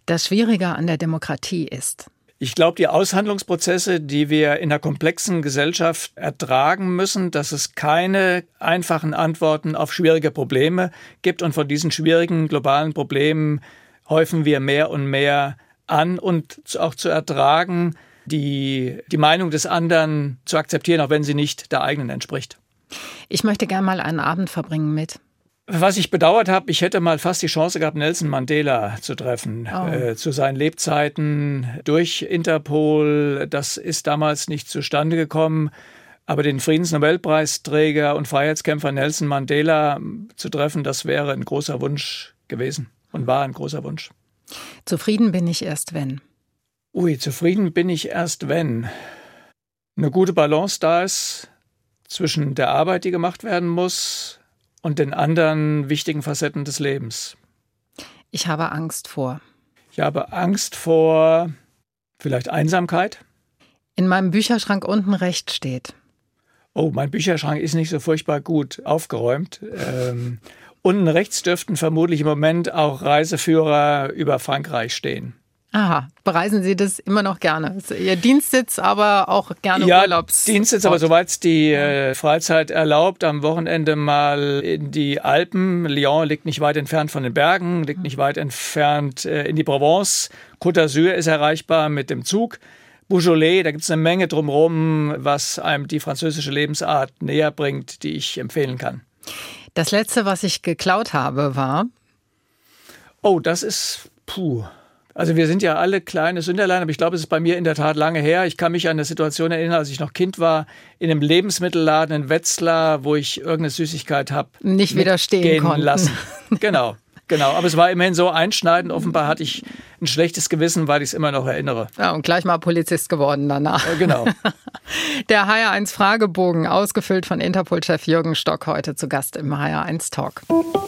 das Schwierige an der Demokratie ist? Ich glaube, die Aushandlungsprozesse, die wir in einer komplexen Gesellschaft ertragen müssen, dass es keine einfachen Antworten auf schwierige Probleme gibt. Und von diesen schwierigen globalen Problemen häufen wir mehr und mehr an und auch zu ertragen, die, die Meinung des anderen zu akzeptieren, auch wenn sie nicht der eigenen entspricht. Ich möchte gerne mal einen Abend verbringen mit. Was ich bedauert habe, ich hätte mal fast die Chance gehabt, Nelson Mandela zu treffen, oh. äh, zu seinen Lebzeiten durch Interpol. Das ist damals nicht zustande gekommen. Aber den Friedensnobelpreisträger und Freiheitskämpfer Nelson Mandela zu treffen, das wäre ein großer Wunsch gewesen und war ein großer Wunsch. Zufrieden bin ich erst, wenn. Ui, zufrieden bin ich erst, wenn eine gute Balance da ist zwischen der Arbeit, die gemacht werden muss, und den anderen wichtigen Facetten des Lebens. Ich habe Angst vor. Ich habe Angst vor vielleicht Einsamkeit. In meinem Bücherschrank unten rechts steht. Oh, mein Bücherschrank ist nicht so furchtbar gut aufgeräumt. Ähm, unten rechts dürften vermutlich im Moment auch Reiseführer über Frankreich stehen. Aha, bereisen Sie das immer noch gerne? Das ist Ihr Dienstsitz, aber auch gerne ja, Urlaubs. Dienstsitz, aber soweit es die äh, Freizeit erlaubt, am Wochenende mal in die Alpen. Lyon liegt nicht weit entfernt von den Bergen, liegt nicht weit entfernt äh, in die Provence. Côte d'Azur ist erreichbar mit dem Zug. Beaujolais, da gibt es eine Menge drumherum, was einem die französische Lebensart näher bringt, die ich empfehlen kann. Das Letzte, was ich geklaut habe, war? Oh, das ist, puh... Also wir sind ja alle kleine Sünderlein, aber ich glaube, es ist bei mir in der Tat lange her. Ich kann mich an eine Situation erinnern, als ich noch Kind war, in einem Lebensmittelladen in Wetzlar, wo ich irgendeine Süßigkeit habe nicht widerstehen konnten. Lassen. Genau, genau. Aber es war immerhin so einschneidend. Offenbar hatte ich ein schlechtes Gewissen, weil ich es immer noch erinnere. Ja, und gleich mal Polizist geworden danach. Ja, genau. Der H R eins Fragebogen, ausgefüllt von Interpol-Chef Jürgen Stock, heute zu Gast im H R eins Talk.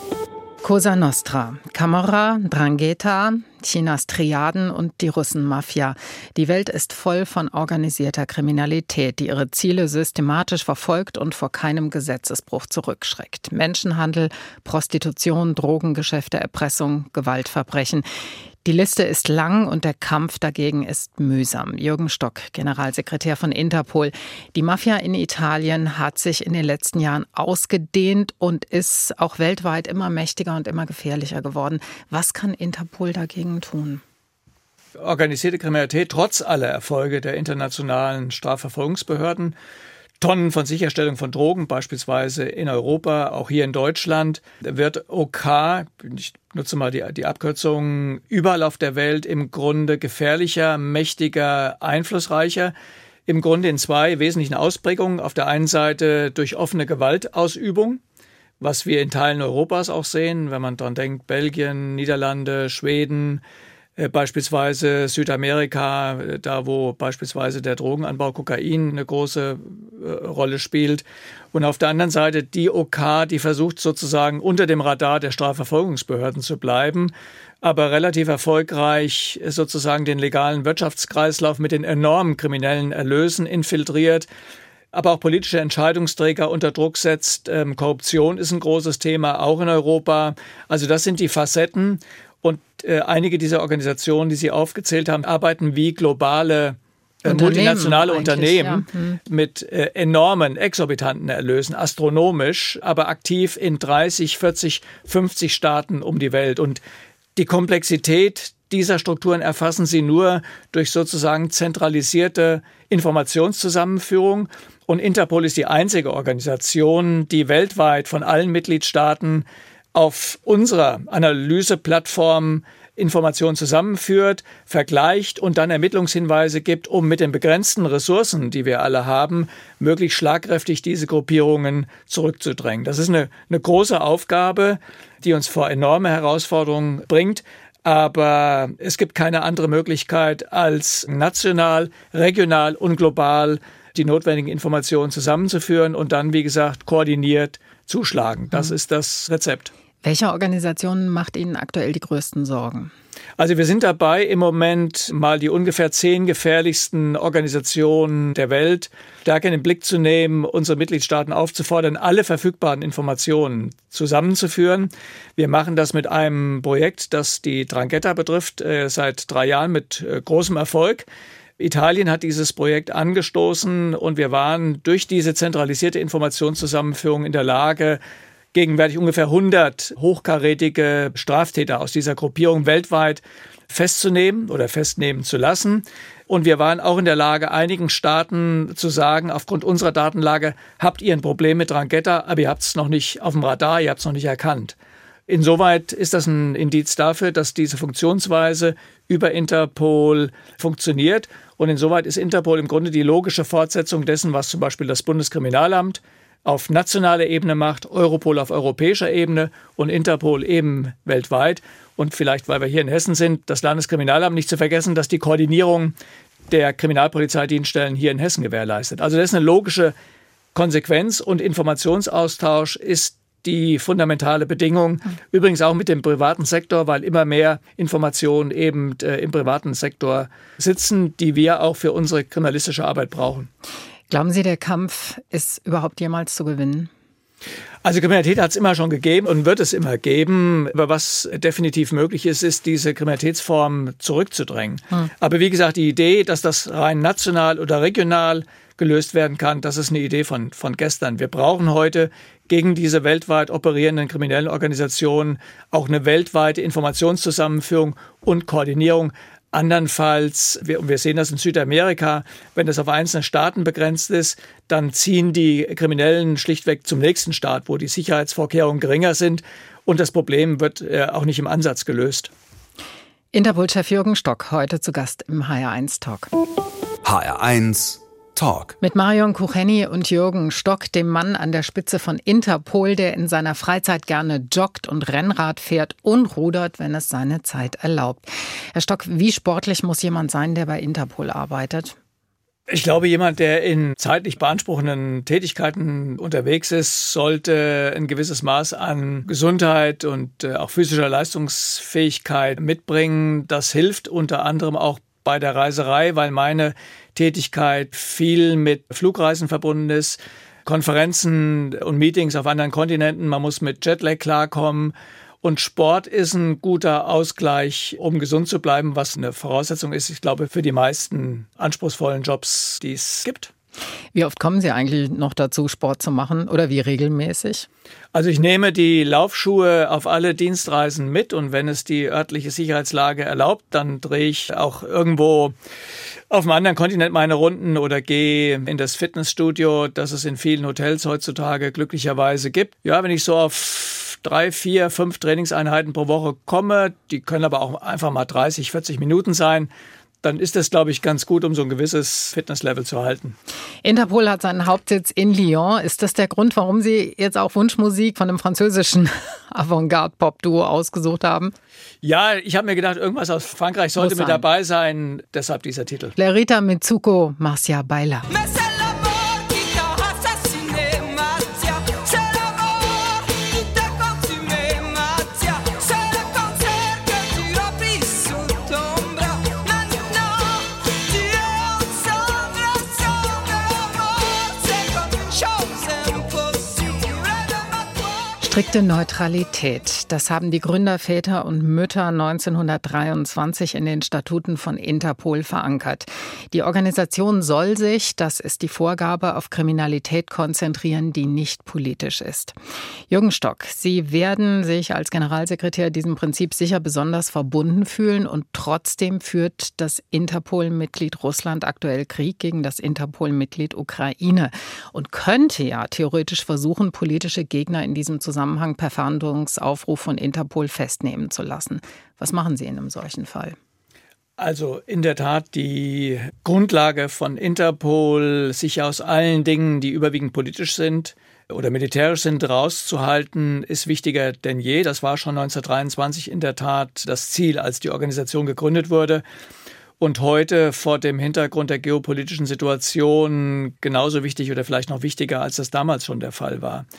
Cosa Nostra, Camorra, Drangheta, Chinas Triaden und die Russenmafia. Die Welt ist voll von organisierter Kriminalität, die ihre Ziele systematisch verfolgt und vor keinem Gesetzesbruch zurückschreckt. Menschenhandel, Prostitution, Drogengeschäfte, Erpressung, Gewaltverbrechen. Die Liste ist lang und der Kampf dagegen ist mühsam. Jürgen Stock, Generalsekretär von Interpol. Die Mafia in Italien hat sich in den letzten Jahren ausgedehnt und ist auch weltweit immer mächtiger und immer gefährlicher geworden. Was kann Interpol dagegen tun? Organisierte Kriminalität, trotz aller Erfolge der internationalen Strafverfolgungsbehörden, Tonnen von Sicherstellung von Drogen, beispielsweise in Europa, auch hier in Deutschland, wird O K, ich nutze mal die, die Abkürzung, überall auf der Welt im Grunde gefährlicher, mächtiger, einflussreicher. Im Grunde in zwei wesentlichen Ausprägungen. Auf der einen Seite durch offene Gewaltausübung, was wir in Teilen Europas auch sehen, wenn man dran denkt, Belgien, Niederlande, Schweden, beispielsweise Südamerika, da wo beispielsweise der Drogenanbau Kokain eine große äh, Rolle spielt. Und auf der anderen Seite die O K, die versucht sozusagen unter dem Radar der Strafverfolgungsbehörden zu bleiben, aber relativ erfolgreich sozusagen den legalen Wirtschaftskreislauf mit den enormen kriminellen Erlösen infiltriert, aber auch politische Entscheidungsträger unter Druck setzt. Ähm, Korruption ist ein großes Thema, auch in Europa. Also das sind die Facetten. Und äh, einige dieser Organisationen, die Sie aufgezählt haben, arbeiten wie globale äh, multinationale Unternehmen ja. hm. mit äh, enormen, exorbitanten Erlösen, astronomisch, aber aktiv in dreißig, vierzig, fünfzig Staaten um die Welt. Und die Komplexität dieser Strukturen erfassen Sie nur durch sozusagen zentralisierte Informationszusammenführung. Und Interpol ist die einzige Organisation, die weltweit von allen Mitgliedstaaten auf unserer Analyseplattform Informationen zusammenführt, vergleicht und dann Ermittlungshinweise gibt, um mit den begrenzten Ressourcen, die wir alle haben, möglichst schlagkräftig diese Gruppierungen zurückzudrängen. Das ist eine, eine große Aufgabe, die uns vor enorme Herausforderungen bringt. Aber es gibt keine andere Möglichkeit, als national, regional und global die notwendigen Informationen zusammenzuführen und dann, wie gesagt, koordiniert zuschlagen. Das ist das Rezept. Welche Organisation macht Ihnen aktuell die größten Sorgen? Also wir sind dabei, im Moment mal die ungefähr zehn gefährlichsten Organisationen der Welt stärker in den Blick zu nehmen, unsere Mitgliedstaaten aufzufordern, alle verfügbaren Informationen zusammenzuführen. Wir machen das mit einem Projekt, das die Drangheta betrifft, seit drei Jahren mit großem Erfolg. Italien hat dieses Projekt angestoßen und wir waren durch diese zentralisierte Informationszusammenführung in der Lage, gegenwärtig ungefähr hundert hochkarätige Straftäter aus dieser Gruppierung weltweit festzunehmen oder festnehmen zu lassen. Und wir waren auch in der Lage, einigen Staaten zu sagen, aufgrund unserer Datenlage habt ihr ein Problem mit Drangheta, aber ihr habt es noch nicht auf dem Radar, ihr habt es noch nicht erkannt. Insoweit ist das ein Indiz dafür, dass diese Funktionsweise über Interpol funktioniert. Und insoweit ist Interpol im Grunde die logische Fortsetzung dessen, was zum Beispiel das Bundeskriminalamt auf nationaler Ebene macht, Europol auf europäischer Ebene und Interpol eben weltweit. Und vielleicht, weil wir hier in Hessen sind, das Landeskriminalamt nicht zu vergessen, dass die Koordinierung der Kriminalpolizeidienststellen hier in Hessen gewährleistet. Also das ist eine logische Konsequenz und Informationsaustausch ist die fundamentale Bedingung. Übrigens auch mit dem privaten Sektor, weil immer mehr Informationen eben äh, im privaten Sektor sitzen, die wir auch für unsere kriminalistische Arbeit brauchen. Glauben Sie, der Kampf ist überhaupt jemals zu gewinnen? Also Kriminalität hat es immer schon gegeben und wird es immer geben. Aber was definitiv möglich ist, ist, diese Kriminalitätsform zurückzudrängen. Hm. Aber wie gesagt, die Idee, dass das rein national oder regional gelöst werden kann, das ist eine Idee von, von gestern. Wir brauchen heute gegen diese weltweit operierenden kriminellen Organisationen auch eine weltweite Informationszusammenführung und Koordinierung. Andernfalls, wir, wir sehen das in Südamerika, wenn das auf einzelne Staaten begrenzt ist, dann ziehen die Kriminellen schlichtweg zum nächsten Staat, wo die Sicherheitsvorkehrungen geringer sind und das Problem wird äh, auch nicht im Ansatz gelöst. Interpol-Chef Jürgen Stock, heute zu Gast im H R eins Talk. H R eins Talk. Mit Marion Kucheni und Jürgen Stock, dem Mann an der Spitze von Interpol, der in seiner Freizeit gerne joggt und Rennrad fährt und rudert, wenn es seine Zeit erlaubt. Herr Stock, wie sportlich muss jemand sein, der bei Interpol arbeitet? Ich glaube, jemand, der in zeitlich beanspruchenden Tätigkeiten unterwegs ist, sollte ein gewisses Maß an Gesundheit und auch physischer Leistungsfähigkeit mitbringen. Das hilft unter anderem auch bei der Reiserei, weil meine Tätigkeit viel mit Flugreisen verbunden ist, Konferenzen und Meetings auf anderen Kontinenten. Man muss mit Jetlag klarkommen. Und Sport ist ein guter Ausgleich, um gesund zu bleiben, was eine Voraussetzung ist, ich glaube, für die meisten anspruchsvollen Jobs, die es gibt. Wie oft kommen Sie eigentlich noch dazu, Sport zu machen oder wie regelmäßig? Also ich nehme die Laufschuhe auf alle Dienstreisen mit und wenn es die örtliche Sicherheitslage erlaubt, dann drehe ich auch irgendwo auf einem anderen Kontinent meine Runden oder gehe in das Fitnessstudio, das es in vielen Hotels heutzutage glücklicherweise gibt. Ja, wenn ich so auf drei, vier, fünf Trainingseinheiten pro Woche komme, die können aber auch einfach mal dreißig, vierzig Minuten sein, dann ist das, glaube ich, ganz gut, um so ein gewisses Fitnesslevel zu halten. Interpol hat seinen Hauptsitz in Lyon. Ist das der Grund, warum Sie jetzt auch Wunschmusik von einem französischen Avantgarde-Pop-Duo ausgesucht haben? Ja, ich habe mir gedacht, irgendwas aus Frankreich sollte mit dabei sein. Deshalb dieser Titel. Flerita Mitsuko, Marcia Baila. Strikte Neutralität, das haben die Gründerväter und Mütter neunzehnhundertdreiundzwanzig in den Statuten von Interpol verankert. Die Organisation soll sich, das ist die Vorgabe, auf Kriminalität konzentrieren, die nicht politisch ist. Jürgen Stock, Sie werden sich als Generalsekretär diesem Prinzip sicher besonders verbunden fühlen und trotzdem führt das Interpol-Mitglied Russland aktuell Krieg gegen das Interpol-Mitglied Ukraine und könnte ja theoretisch versuchen, politische Gegner in diesem Zusammenhang per Fahndungsaufruf von Interpol festnehmen zu lassen. Was machen Sie in einem solchen Fall? Also in der Tat, die Grundlage von Interpol, sich aus allen Dingen, die überwiegend politisch sind oder militärisch sind, rauszuhalten, ist wichtiger denn je. Das war schon neunzehnhundertdreiundzwanzig in der Tat das Ziel, als die Organisation gegründet wurde. Und heute vor dem Hintergrund der geopolitischen Situation genauso wichtig oder vielleicht noch wichtiger, als das damals schon der Fall war.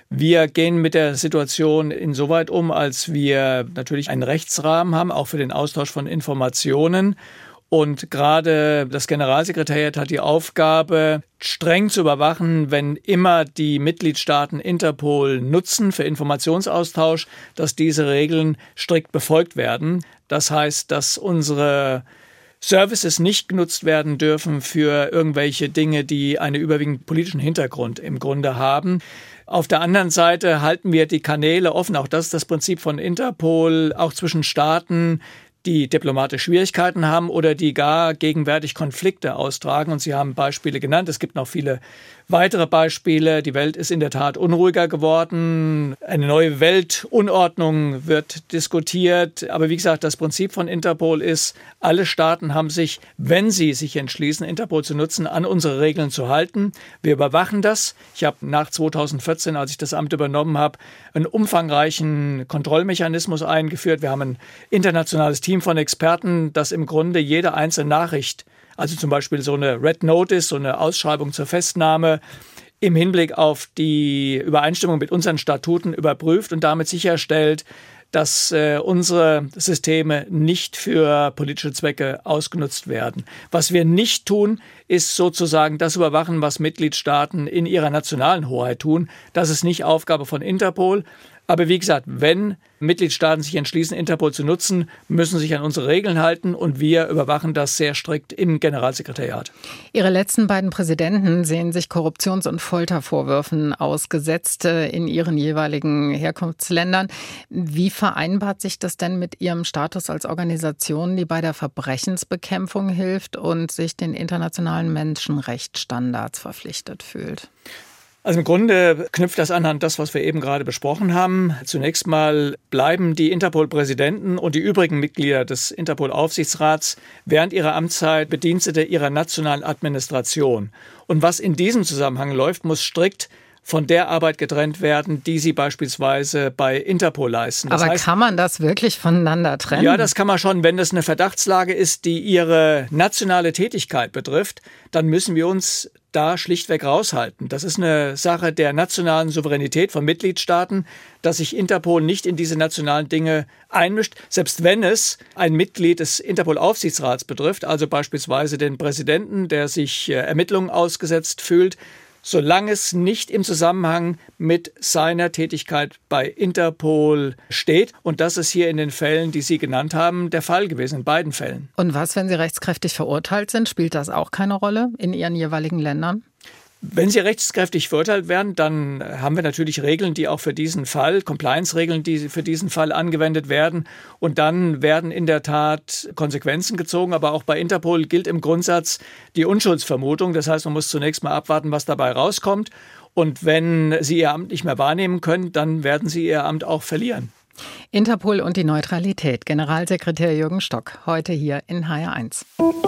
Wir gehen mit der Situation insoweit um, als wir natürlich einen Rechtsrahmen haben, auch für den Austausch von Informationen. Und gerade das Generalsekretariat hat die Aufgabe, streng zu überwachen, wenn immer die Mitgliedstaaten Interpol nutzen für Informationsaustausch, dass diese Regeln strikt befolgt werden. Das heißt, dass unsere Services nicht genutzt werden dürfen für irgendwelche Dinge, die einen überwiegend politischen Hintergrund im Grunde haben. Auf der anderen Seite halten wir die Kanäle offen. Auch das ist das Prinzip von Interpol, auch zwischen Staaten, die diplomatische Schwierigkeiten haben oder die gar gegenwärtig Konflikte austragen. Und Sie haben Beispiele genannt. Es gibt noch viele weitere Beispiele. Die Welt ist in der Tat unruhiger geworden. Eine neue Weltunordnung wird diskutiert. Aber wie gesagt, das Prinzip von Interpol ist, alle Staaten haben sich, wenn sie sich entschließen, Interpol zu nutzen, an unsere Regeln zu halten. Wir überwachen das. Ich habe nach zweitausendvierzehn, als ich das Amt übernommen habe, einen umfangreichen Kontrollmechanismus eingeführt. Wir haben ein internationales Team von Experten, das im Grunde jede einzelne Nachricht, also zum Beispiel so eine Red Notice, so eine Ausschreibung zur Festnahme, im Hinblick auf die Übereinstimmung mit unseren Statuten überprüft und damit sicherstellt, dass äh, unsere Systeme nicht für politische Zwecke ausgenutzt werden. Was wir nicht tun, ist sozusagen das überwachen, was Mitgliedstaaten in ihrer nationalen Hoheit tun. Das ist nicht Aufgabe von Interpol. Aber wie gesagt, wenn Mitgliedstaaten sich entschließen, Interpol zu nutzen, müssen sich an unsere Regeln halten und wir überwachen das sehr strikt im Generalsekretariat. Ihre letzten beiden Präsidenten sehen sich Korruptions- und Foltervorwürfen ausgesetzt in ihren jeweiligen Herkunftsländern. Wie vereinbart sich das denn mit Ihrem Status als Organisation, die bei der Verbrechensbekämpfung hilft und sich den internationalen Menschenrechtsstandards verpflichtet fühlt? Also im Grunde knüpft das an an das, was wir eben gerade besprochen haben. Zunächst mal bleiben die Interpol-Präsidenten und die übrigen Mitglieder des Interpol-Aufsichtsrats während ihrer Amtszeit Bedienstete ihrer nationalen Administration. Und was in diesem Zusammenhang läuft, muss strikt von der Arbeit getrennt werden, die sie beispielsweise bei Interpol leisten. Das Aber heißt, kann man das wirklich voneinander trennen? Ja, das kann man schon. Wenn das eine Verdachtslage ist, die ihre nationale Tätigkeit betrifft, dann müssen wir uns da schlichtweg raushalten. Das ist eine Sache der nationalen Souveränität von Mitgliedstaaten, dass sich Interpol nicht in diese nationalen Dinge einmischt, selbst wenn es ein Mitglied des Interpol-Aufsichtsrats betrifft, also beispielsweise den Präsidenten, der sich Ermittlungen ausgesetzt fühlt, solange es nicht im Zusammenhang mit seiner Tätigkeit bei Interpol steht. Und das ist hier in den Fällen, die Sie genannt haben, der Fall gewesen, in beiden Fällen. Und was, wenn sie rechtskräftig verurteilt sind? Spielt das auch keine Rolle in Ihren jeweiligen Ländern? Wenn sie rechtskräftig verurteilt werden, dann haben wir natürlich Regeln, die auch für diesen Fall, Compliance-Regeln, die für diesen Fall angewendet werden. Und dann werden in der Tat Konsequenzen gezogen. Aber auch bei Interpol gilt im Grundsatz die Unschuldsvermutung. Das heißt, man muss zunächst mal abwarten, was dabei rauskommt. Und wenn sie ihr Amt nicht mehr wahrnehmen können, dann werden sie ihr Amt auch verlieren. Interpol und die Neutralität. Generalsekretär Jürgen Stock, heute hier in H R eins.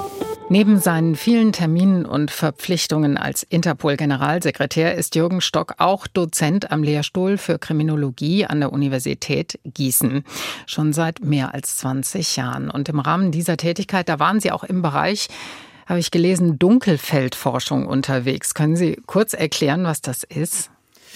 Neben seinen vielen Terminen und Verpflichtungen als Interpol-Generalsekretär ist Jürgen Stock auch Dozent am Lehrstuhl für Kriminologie an der Universität Gießen. Schon seit mehr als zwanzig Jahren. Und im Rahmen dieser Tätigkeit, da waren Sie auch im Bereich, habe ich gelesen, Dunkelfeldforschung unterwegs. Können Sie kurz erklären, was das ist?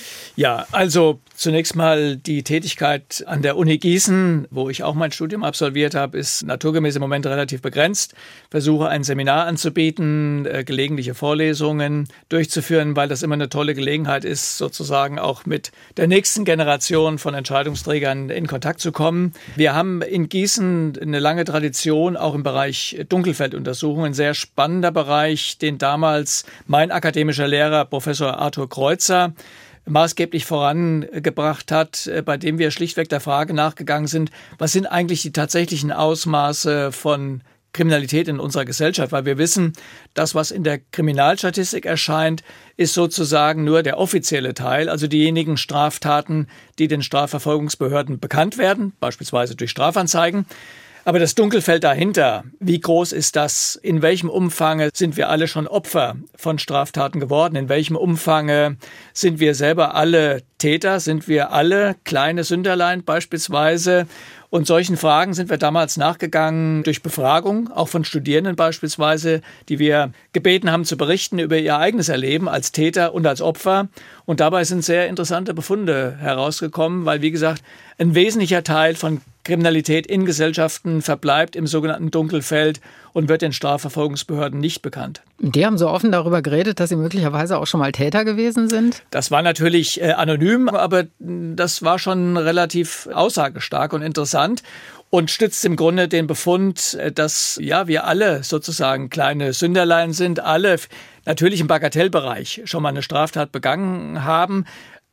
Ja, also zunächst mal die Tätigkeit an der Uni Gießen, wo ich auch mein Studium absolviert habe, ist naturgemäß im Moment relativ begrenzt. Versuche ein Seminar anzubieten, äh, gelegentliche Vorlesungen durchzuführen, weil das immer eine tolle Gelegenheit ist, sozusagen auch mit der nächsten Generation von Entscheidungsträgern in Kontakt zu kommen. Wir haben in Gießen eine lange Tradition, auch im Bereich Dunkelfelduntersuchungen, ein sehr spannender Bereich, den damals mein akademischer Lehrer, Professor Arthur Kreuzer, maßgeblich vorangebracht hat, bei dem wir schlichtweg der Frage nachgegangen sind, was sind eigentlich die tatsächlichen Ausmaße von Kriminalität in unserer Gesellschaft? Weil wir wissen, das, was in der Kriminalstatistik erscheint, ist sozusagen nur der offizielle Teil, also diejenigen Straftaten, die den Strafverfolgungsbehörden bekannt werden, beispielsweise durch Strafanzeigen. Aber das Dunkelfeld dahinter, wie groß ist das? In welchem Umfang sind wir alle schon Opfer von Straftaten geworden? In welchem Umfang sind wir selber alle Täter? Sind wir alle kleine Sünderlein beispielsweise? Und solchen Fragen sind wir damals nachgegangen durch Befragung, auch von Studierenden beispielsweise, die wir gebeten haben zu berichten über ihr eigenes Erleben als Täter und als Opfer. Und dabei sind sehr interessante Befunde herausgekommen, weil, wie gesagt, ein wesentlicher Teil von Kriminalität in Gesellschaften verbleibt im sogenannten Dunkelfeld und wird den Strafverfolgungsbehörden nicht bekannt. Die haben so offen darüber geredet, dass sie möglicherweise auch schon mal Täter gewesen sind? Das war natürlich äh, anonym, aber das war schon relativ aussagestark und interessant und stützt im Grunde den Befund, dass ja wir alle sozusagen kleine Sünderlein sind, alle natürlich im Bagatellbereich schon mal eine Straftat begangen haben.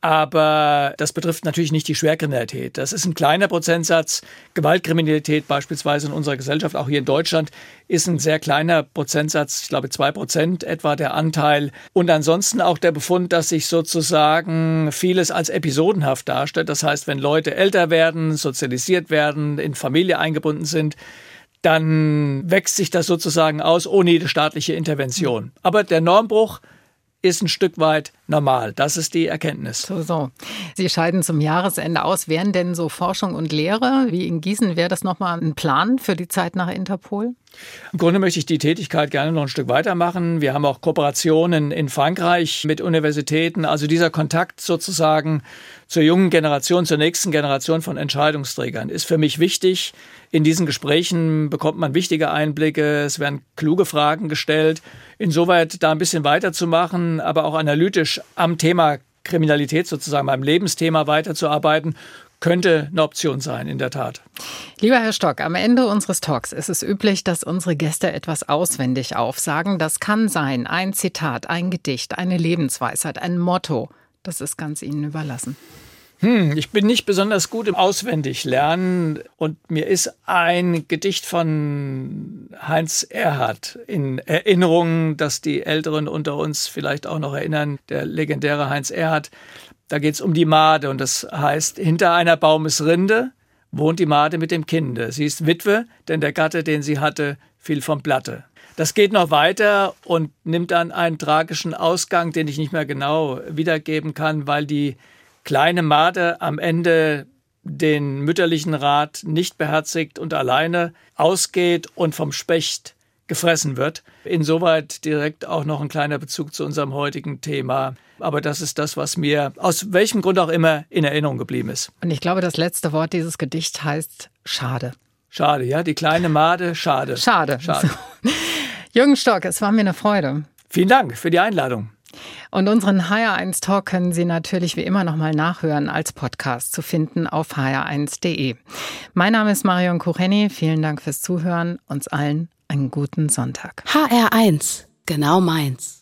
Aber das betrifft natürlich nicht die Schwerkriminalität. Das ist ein kleiner Prozentsatz. Gewaltkriminalität beispielsweise in unserer Gesellschaft, auch hier in Deutschland, ist ein sehr kleiner Prozentsatz. Ich glaube, zwei Prozent etwa der Anteil. Und ansonsten auch der Befund, dass sich sozusagen vieles als episodenhaft darstellt. Das heißt, wenn Leute älter werden, sozialisiert werden, in Familie eingebunden sind, dann wächst sich das sozusagen aus ohne jede staatliche Intervention. Aber der Normbruch ist ein Stück weit normal. Das ist die Erkenntnis. So, so. Sie scheiden zum Jahresende aus. Wären denn so Forschung und Lehre wie in Gießen, wäre das nochmal ein Plan für die Zeit nach Interpol? Im Grunde möchte ich die Tätigkeit gerne noch ein Stück weitermachen. Wir haben auch Kooperationen in Frankreich mit Universitäten. Also dieser Kontakt sozusagen zur jungen Generation, zur nächsten Generation von Entscheidungsträgern ist für mich wichtig. In diesen Gesprächen bekommt man wichtige Einblicke. Es werden kluge Fragen gestellt. Insoweit da ein bisschen weiterzumachen, aber auch analytisch am Thema Kriminalität sozusagen, beim Lebensthema weiterzuarbeiten, könnte eine Option sein, in der Tat. Lieber Herr Stock, am Ende unseres Talks ist es üblich, dass unsere Gäste etwas auswendig aufsagen. Das kann sein ein Zitat, ein Gedicht, eine Lebensweisheit, ein Motto. Das ist ganz Ihnen überlassen. Hm, ich bin nicht besonders gut im Auswendiglernen und mir ist ein Gedicht von Heinz Erhardt in Erinnerung, dass die Älteren unter uns vielleicht auch noch erinnern, der legendäre Heinz Erhardt. Da geht es um die Made und das heißt, hinter einer Baumesrinde wohnt die Made mit dem Kinde. Sie ist Witwe, denn der Gatte, den sie hatte, fiel vom Blatte. Das geht noch weiter und nimmt dann einen tragischen Ausgang, den ich nicht mehr genau wiedergeben kann, weil die kleine Made am Ende den mütterlichen Rat nicht beherzigt und alleine ausgeht und vom Specht gefressen wird. Insoweit direkt auch noch ein kleiner Bezug zu unserem heutigen Thema. Aber das ist das, was mir aus welchem Grund auch immer in Erinnerung geblieben ist. Und ich glaube, das letzte Wort dieses Gedichts heißt Schade. Schade, ja, die kleine Made, schade. Schade. Schade. So. Jürgen Stock, es war mir eine Freude. Vielen Dank für die Einladung. Und unseren H R eins Talk können Sie natürlich wie immer nochmal nachhören, als Podcast zu finden auf h r eins punkt d e. Mein Name ist Marion Kucheni. Vielen Dank fürs Zuhören. Uns allen einen guten Sonntag. H R eins, genau meins.